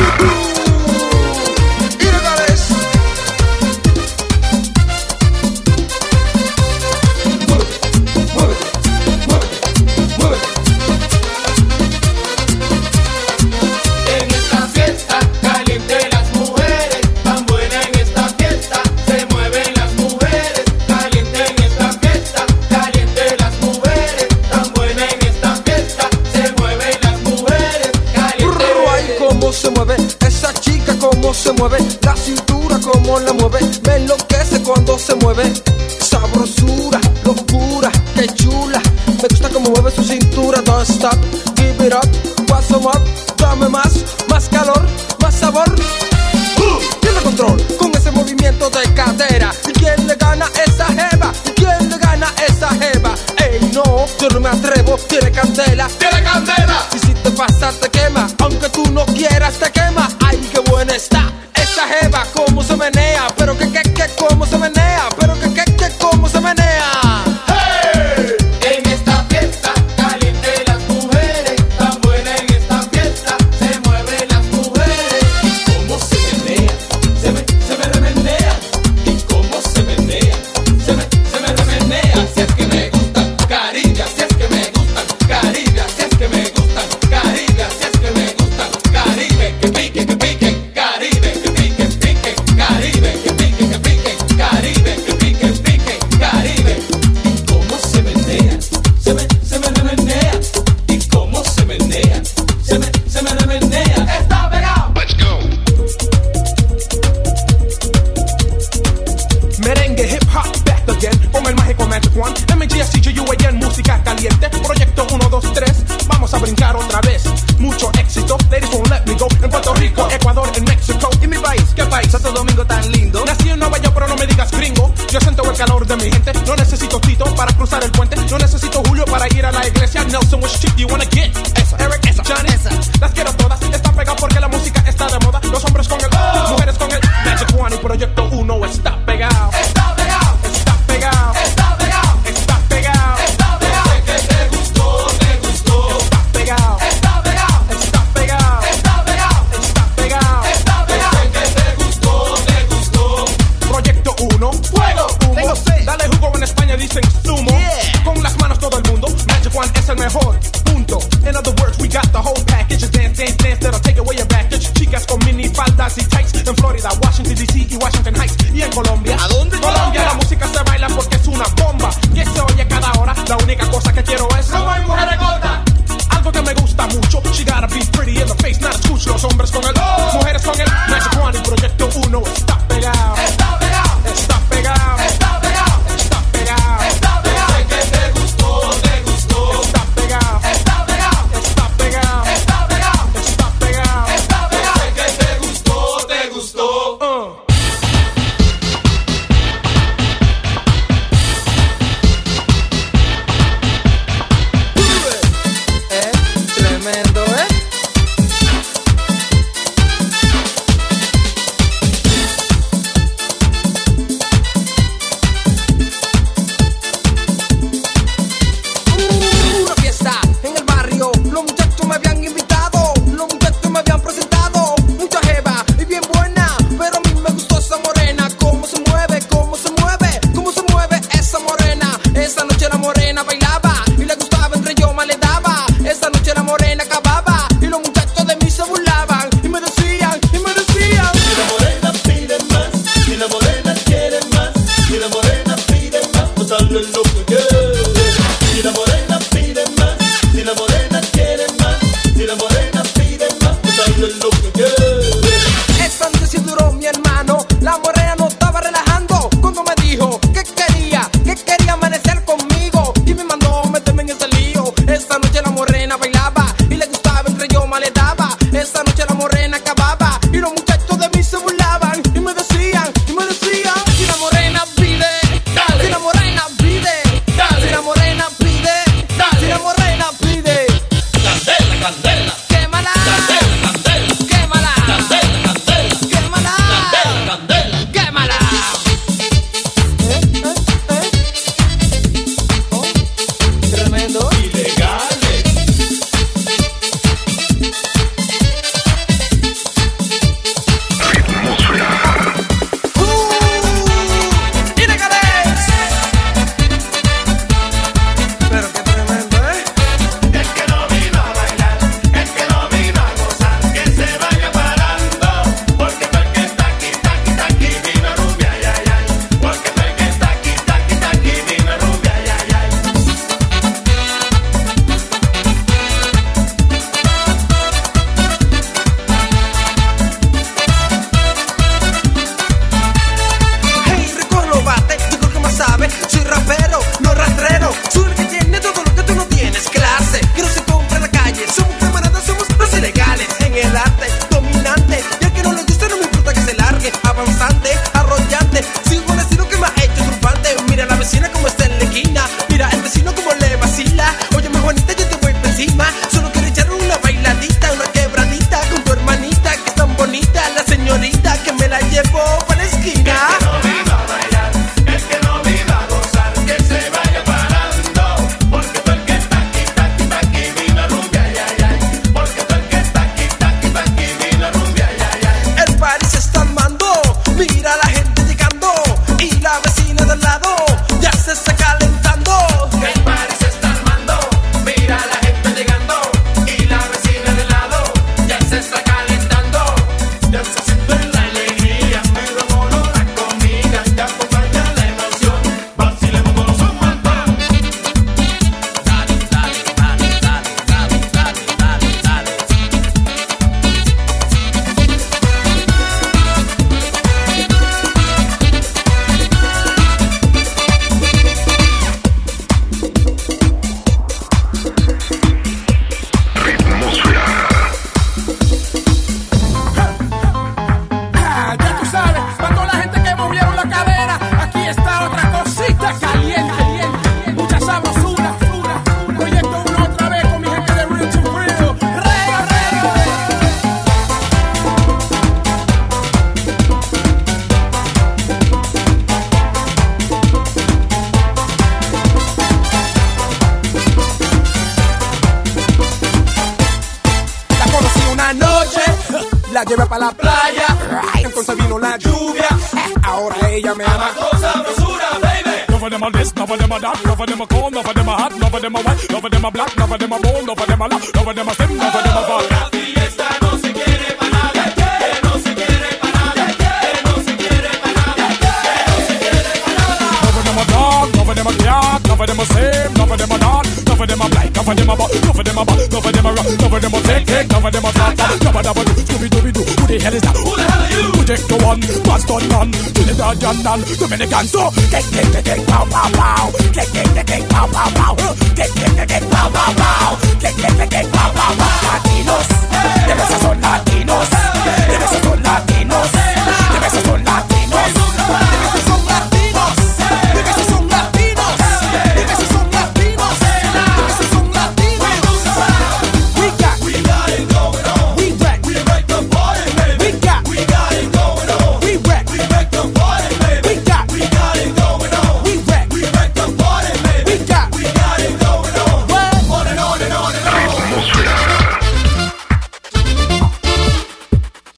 Se mueve, la cintura como la mueve, me enloquece cuando se mueve. Sabrosura, locura, qué chula. Me gusta como mueve su cintura. Don't stop, give it up, want some more. Dame más calor, más sabor. Tiene control con ese movimiento de cadera. ¿Y quién le gana esa jeva? ¿Y quién le gana esa jeva? Ey, no, yo no me atrevo, tiene candela. ¡Tiene candela! Y si te pasa te quema, aunque tú no quieras te quema. ¡Ay, qué buena está! Esa jeva, cómo se menea, pero que, cómo se menea, pero que, cómo se menea. ¡Hey! En esta fiesta, caliente las mujeres, tan buena en esta fiesta, se mueven las mujeres. ¿Y cómo se menea? Se me remenea. ¿Y cómo se menea? Se me remenea. Si es que me gustan Caribe, si es que me gustan Caribe, si es que me gustan Caribe, si es que me gustan Caribe, que pique, que pique, Caribe. Música caliente, proyecto 1, 2, 3. Vamos a brincar otra vez. Mucho éxito, ladies won't let me go. En Puerto Rico, Ecuador, en México. ¿Y mi país? ¿Qué país? Santo Domingo tan lindo. Nací en Nueva York, pero no me digas gringo. Yo siento el calor de mi gente. No necesito Tito para cruzar el puente. No necesito Julio para ir a la iglesia. Nelson, which chick you wanna get? Esa, Eric, esa, Johnny, esa. Las quiero todas. Están pegadas porque la música está de moda. Los hombres con el mujeres con el Magic One. Y proyecto 1 está pegado. Está pegado. Está pegado. Está pegado. Está pegado. Está pegado. Que te gustó, te gustó. Está pegado. Está pegado. Está pegado. Está pegado. Está pegado. Está pegado. Que te gustó, te gustó. Proyecto 1, ¡fuego! Tengo sed. Dale jugo, en España dicen zumo. Yeah. Con las manos todo el mundo. Magic One es el mejor. Punto. In other words, we got the whole package. Just dance, dance, dance. That'll take away your baggage. Chicas con mini faldas y tights. En Florida, Washington DC y Washington Heights. Y en Colombia. ¿A dónde? Colombia, la música se baila porque es una bomba. Que se oye cada hora. La única cosa que quiero es ¡No hay mujeres gordas! algo que me gusta mucho. She gotta be pretty in the face, not a scooch. Los hombres con el mujeres con el Magic One. Y proyecto 1 está pegado. Está pegado. Está pegado. Está pegado. Está pegado. Está pegado. Que te gustó, te gustó. Está pegado. Está pegado. Está pegado. Está pegado. Está pegado. Está pegado. Que te gustó, te gustó. la llevé para la playa. Entonces vino la lluvia. Ahora ella me ama. None of them are this, none of them are that, none of them are cold, none of them are hot, none of them are white, none of them are black, none of them are bold, none of them are loud, none of them are slim, none of them are fat. La fiesta no se quiere pa' nada, que no se quiere pa' nada, que no se quiere pa' nada, que no se quiere pa' nada. None of them are dark, none of them are dark, none of them are slim, none of them are not, none of them are black, none of them are bad, none of them are bad, none of them are rough, none of them are thick, none of them are fat, none of them are Scooby-Dooby-Doo. Who the hell is that? Who the hell are you? Who take the one? Boston man, Trinidad and Dominican. So, kick, pow, pow, pow. Kick, pow, pow, pow. Kick, pow, pow, pow. Kick,